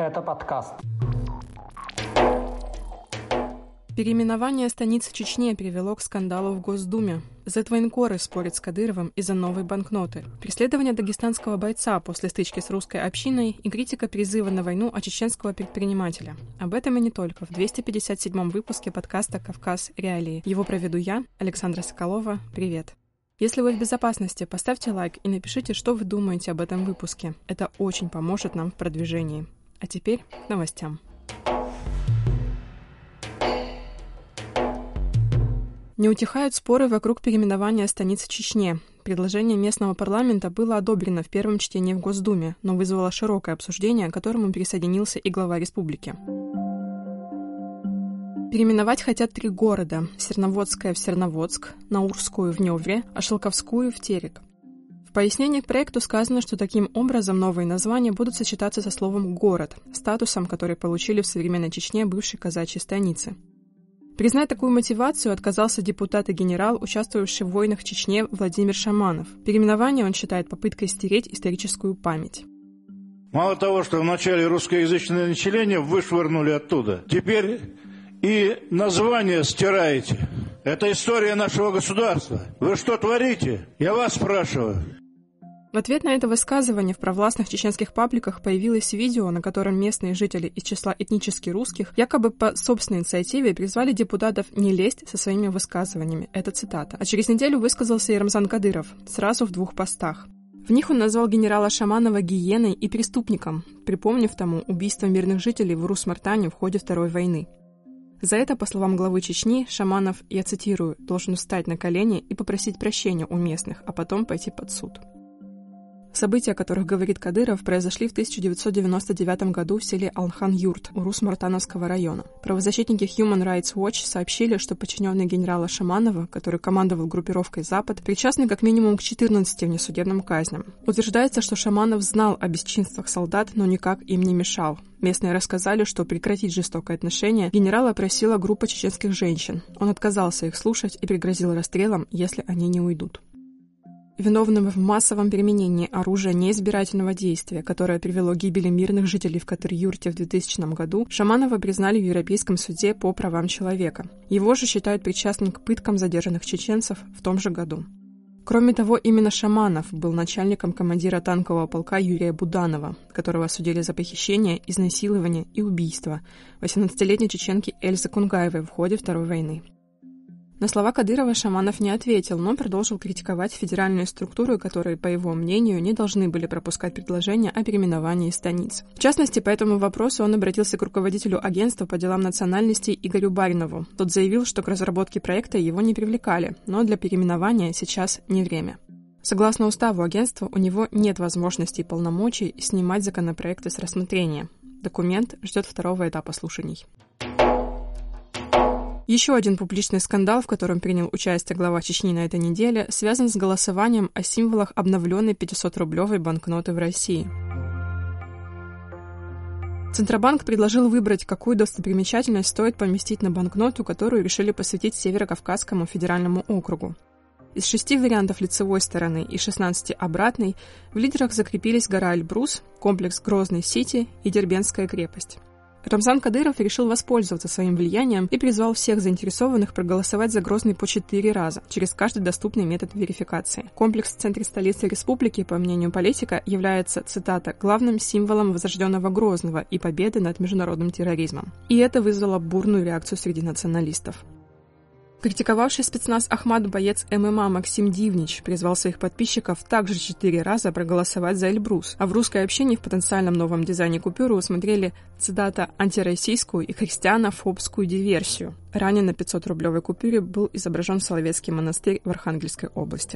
Это подкаст. Переименование станицы Чечне привело к скандалу в Госдуме. Зетвоенкоры спорят с Кадыровым из-за новой банкноты. Преследование дагестанского бойца после стычки с русской общиной и критика призыва на войну от чеченского предпринимателя. Об этом и не только. В 257-м выпуске подкаста «Кавказ. Реалии». Его проведу я, Александра Соколова. Привет. Если вы в безопасности, поставьте лайк и напишите, что вы думаете об этом выпуске. Это очень поможет нам в продвижении. А теперь к новостям. Не утихают споры вокруг переименования станицы Чечне. Предложение местного парламента было одобрено в первом чтении в Госдуме, но вызвало широкое обсуждение, к которому присоединился и глава республики. Переименовать хотят 3 города – Серноводское в Серноводск, Наурскую в Невре, а Шелковскую в Терек. В пояснении к проекту сказано, что таким образом новые названия будут сочетаться со словом «город», статусом, который получили в современной Чечне бывшей казачьей станицы. Признать такую мотивацию отказался депутат и генерал, участвовавший в войнах в Чечне Владимир Шаманов. Переименование он считает попыткой стереть историческую память. Мало того, что вначале русскоязычное население вышвырнули оттуда, теперь и название стираете. Это история нашего государства. Вы что творите? Я вас спрашиваю. В ответ на это высказывание в провластных чеченских пабликах появилось видео, на котором местные жители из числа этнически русских якобы по собственной инициативе призвали депутатов не лезть со своими высказываниями. Это цитата. А через неделю высказался и Рамзан Кадыров, сразу в 2 постах. В них он назвал генерала Шаманова гиеной и преступником, припомнив тому убийство мирных жителей в Урус-Мартане в ходе Второй войны. За это, по словам главы Чечни, Шаманов, я цитирую, должен встать на колени и попросить прощения у местных, а потом пойти под суд. События, о которых говорит Кадыров, произошли в 1999 году в селе Алхан-Юрт, Урус-Мартановского района. Правозащитники Human Rights Watch сообщили, что подчиненные генерала Шаманова, который командовал группировкой «Запад», причастны как минимум к 14 внесудебным казням. Утверждается, что Шаманов знал о бесчинствах солдат, но никак им не мешал. Местные рассказали, что прекратить жестокое отношение генерала просила группа чеченских женщин. Он отказался их слушать и пригрозил расстрелом, если они не уйдут. Виновным в массовом применении оружия неизбирательного действия, которое привело к гибели мирных жителей в Катыр-Юрте в 2000 году, Шаманова признали в Европейском суде по правам человека. Его же считают причастным к пыткам задержанных чеченцев в том же году. Кроме того, именно Шаманов был начальником командира танкового полка Юрия Буданова, которого осудили за похищение, изнасилование и убийство 18-летней чеченки Эльзы Кунгаевой в ходе Второй войны. На слова Кадырова Шаманов не ответил, но продолжил критиковать федеральные структуры, которые, по его мнению, не должны были пропускать предложения о переименовании станиц. В частности, по этому вопросу он обратился к руководителю агентства по делам национальностей Игорю Баринову. Тот заявил, что к разработке проекта его не привлекали, но для переименования сейчас не время. Согласно уставу агентства, у него нет возможности и полномочий снимать законопроекты с рассмотрения. Документ ждет 2-го этапа слушаний. Еще один публичный скандал, в котором принял участие глава Чечни на этой неделе, связан с голосованием о символах обновленной 500-рублевой банкноты в России. Центробанк предложил выбрать, какую достопримечательность стоит поместить на банкноту, которую решили посвятить Северо-Кавказскому федеральному округу. Из 6 вариантов лицевой стороны и 16 обратной в лидерах закрепились гора Эльбрус, комплекс Грозный-Сити и Дербентская крепость. Рамзан Кадыров решил воспользоваться своим влиянием и призвал всех заинтересованных проголосовать за Грозный по 4 раза, через каждый доступный метод верификации. Комплекс в центре столицы республики, по мнению политика, является, цитата, главным символом возрожденного Грозного и победы над международным терроризмом. И это вызвало бурную реакцию среди националистов. Критиковавший спецназ Ахмат боец ММА Максим Дивнич призвал своих подписчиков также 4 раза проголосовать за Эльбрус, а в русской общине в потенциальном новом дизайне купюры усмотрели, цитата, антироссийскую и христианофобскую диверсию. Ранее на 500-рублевой купюре был изображен Соловецкий монастырь в Архангельской области.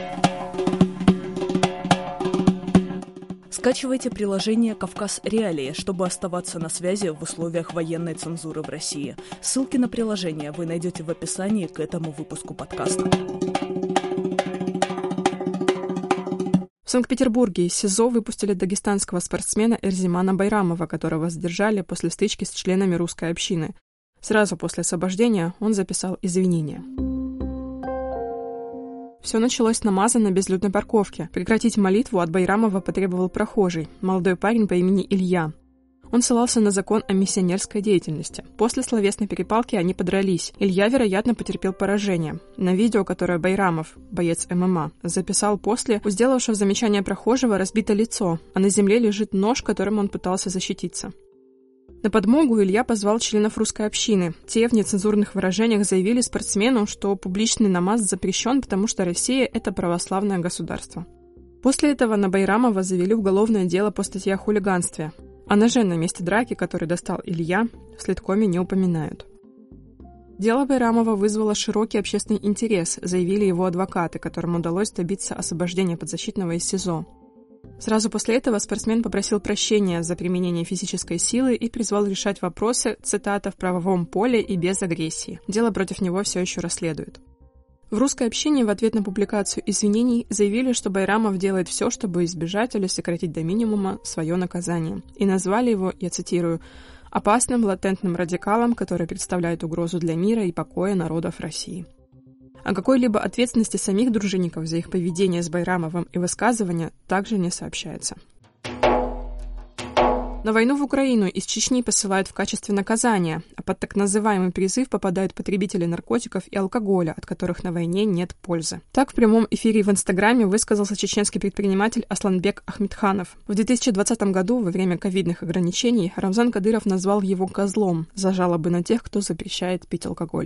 Скачивайте приложение «Кавказ. Реалии», чтобы оставаться на связи в условиях военной цензуры в России. Ссылки на приложение вы найдете в описании к этому выпуску подкаста. В Санкт-Петербурге из СИЗО выпустили дагестанского спортсмена Эрзимана Байрамова, которого задержали после стычки с членами русской общины. Сразу после освобождения он записал извинения. Все началось с намаза на безлюдной парковке. Прекратить молитву от Байрамова потребовал прохожий, молодой парень по имени Илья. Он ссылался на закон о миссионерской деятельности. После словесной перепалки они подрались. Илья, вероятно, потерпел поражение. На видео, которое Байрамов, боец ММА, записал после, у сделавшего замечание прохожего разбито лицо, а на земле лежит нож, которым он пытался защититься. На подмогу Илья позвал членов русской общины. Те в нецензурных выражениях заявили спортсмену, что публичный намаз запрещен, потому что Россия – это православное государство. После этого на Байрамова завели уголовное дело по статье о хулиганстве. О ноже на месте драки, который достал Илья, в следкоме не упоминают. Дело Байрамова вызвало широкий общественный интерес, заявили его адвокаты, которым удалось добиться освобождения подзащитного из СИЗО. Сразу после этого спортсмен попросил прощения за применение физической силы и призвал решать вопросы, цитата, «в правовом поле и без агрессии». Дело против него все еще расследуют. В русской общине в ответ на публикацию извинений заявили, что Байрамов делает все, чтобы избежать или сократить до минимума свое наказание. И назвали его, я цитирую, «опасным латентным радикалом, который представляет угрозу для мира и покоя народов России». О какой-либо ответственности самих дружинников за их поведение с Байрамовым и высказывания также не сообщается. На войну в Украину из Чечни посылают в качестве наказания, а под так называемый призыв попадают потребители наркотиков и алкоголя, от которых на войне нет пользы. Так в прямом эфире в Инстаграме высказался чеченский предприниматель Асланбек Ахмедханов. В 2020 году, во время ковидных ограничений, Рамзан Кадыров назвал его «козлом» за жалобы на тех, кто запрещает пить алкоголь.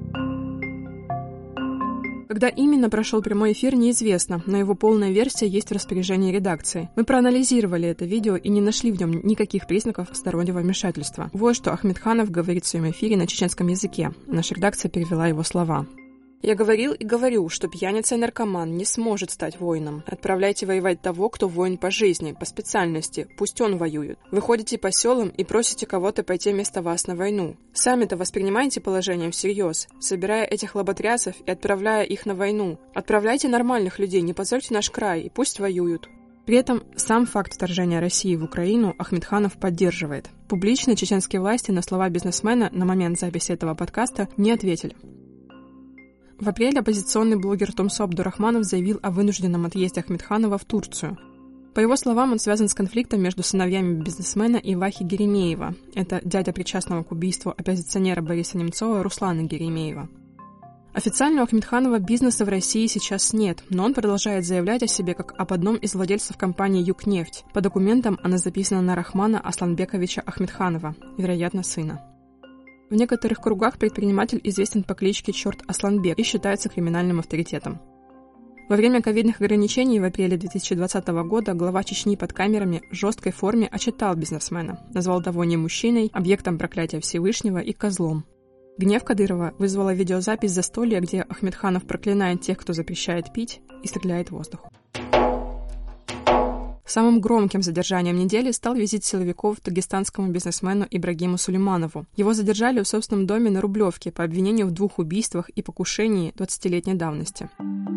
Когда именно прошел прямой эфир, неизвестно, но его полная версия есть в распоряжении редакции. Мы проанализировали это видео и не нашли в нем никаких признаков стороннего вмешательства. Вот что Ахмедханов говорит в своем эфире на чеченском языке. Наша редакция перевела его слова. «Я говорил и говорю, что пьяница и наркоман не сможет стать воином. Отправляйте воевать того, кто воин по жизни, по специальности, пусть он воюет. Вы ходите по селам и просите кого-то пойти вместо вас на войну. Сами-то воспринимаете положение всерьез, собирая этих лоботрясов и отправляя их на войну. Отправляйте нормальных людей, не позорьте наш край, и пусть воюют». При этом сам факт вторжения России в Украину Ахмедханов поддерживает. Публично чеченские власти на слова бизнесмена на момент записи этого подкаста не ответили. В апреле оппозиционный блогер Томсо Абдурахманов заявил о вынужденном отъезде Ахмедханова в Турцию. По его словам, он связан с конфликтом между сыновьями бизнесмена и Вахи Геремеева. Это дядя причастного к убийству оппозиционера Бориса Немцова Руслана Геремеева. Официально у Ахмедханова бизнеса в России сейчас нет, но он продолжает заявлять о себе как об одном из владельцев компании «Югнефть». По документам она записана на Рахмана Асланбековича Ахмедханова, вероятно, сына. В некоторых кругах предприниматель известен по кличке Чёрт Асланбек и считается криминальным авторитетом. Во время ковидных ограничений в апреле 2020 года глава Чечни под камерами в жесткой форме отчитал бизнесмена, назвал того не мужчиной, объектом проклятия Всевышнего и козлом. Гнев Кадырова вызвала видеозапись застолья, где Ахмедханов проклинает тех, кто запрещает пить, и стреляет в воздух. Самым громким задержанием недели стал визит силовиков к дагестанскому бизнесмену Ибрагиму Сулейманову. Его задержали в собственном доме на Рублевке по обвинению в 2 убийствах и покушении 20-летней давности.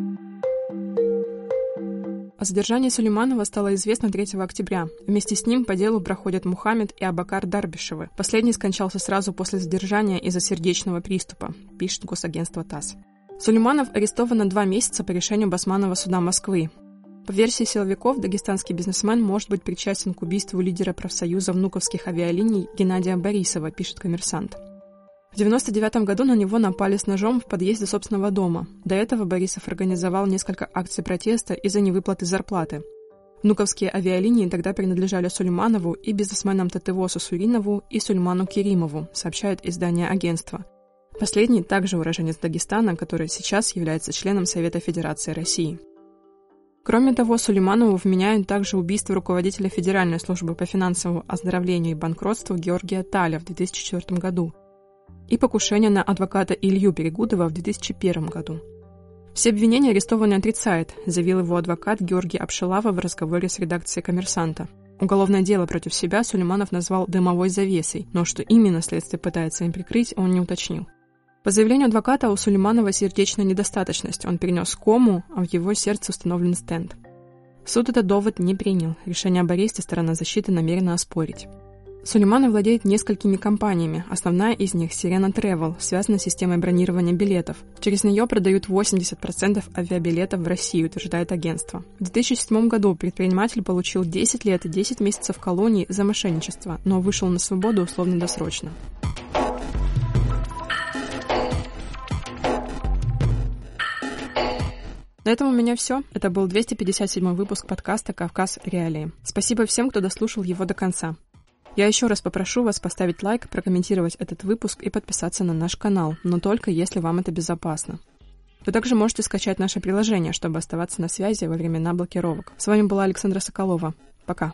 О задержании Сулейманова стало известно 3 октября. Вместе с ним по делу проходят Мухаммед и Абакар Дарбишевы. Последний скончался сразу после задержания из-за сердечного приступа, пишет госагентство ТАСС. Сулейманов арестован на 2 месяца по решению Басманного суда Москвы. По версии силовиков, дагестанский бизнесмен может быть причастен к убийству лидера профсоюза внуковских авиалиний Геннадия Борисова, пишет «Коммерсант». В 1999 году на него напали с ножом в подъезде собственного дома. До этого Борисов организовал несколько акций протеста из-за невыплаты зарплаты. Внуковские авиалинии тогда принадлежали Сулейманову и бизнесменам Татевосу Суринову и Сульману Керимову, сообщает издание агентства. Последний также уроженец Дагестана, который сейчас является членом Совета Федерации России. Кроме того, Сулейманову вменяют также убийство руководителя Федеральной службы по финансовому оздоровлению и банкротству Георгия Таля в 2004 году и покушение на адвоката Илью Перегудова в 2001 году. Все обвинения арестованный отрицает, заявил его адвокат Георгий Апшилава в разговоре с редакцией «Коммерсанта». Уголовное дело против себя Сулейманов назвал «дымовой завесой», но что именно следствие пытается им прикрыть, он не уточнил. По заявлению адвоката, у Сулейманова сердечная недостаточность, он перенес кому, а в его сердце установлен стенд. Суд этот довод не принял, решение об аресте сторона защиты намерена оспорить. Сулейманов владеет несколькими компаниями. Основная из них — Sirena Travel, связана с системой бронирования билетов. Через нее продают 80% авиабилетов в Россию, утверждает агентство. В 2007 году предприниматель получил 10 лет и 10 месяцев колонии за мошенничество, но вышел на свободу условно-досрочно. На этом у меня все. Это был 257 выпуск подкаста «Кавказ. Реалии». Спасибо всем, кто дослушал его до конца. Я еще раз попрошу вас поставить лайк, прокомментировать этот выпуск и подписаться на наш канал, но только если вам это безопасно. Вы также можете скачать наше приложение, чтобы оставаться на связи во времена блокировок. С вами была Александра Соколова. Пока.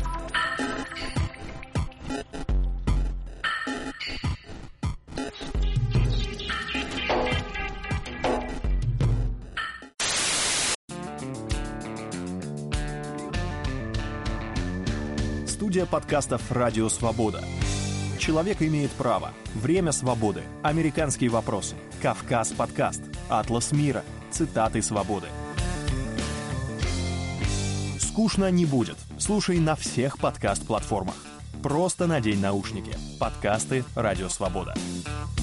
Студия подкастов «Радио Свобода». Человек имеет право. Время свободы. Американские вопросы. Кавказ подкаст. Атлас мира. Цитаты свободы. Скучно не будет. Слушай на всех подкаст-платформах. Просто надень наушники. Подкасты «Радио Свобода».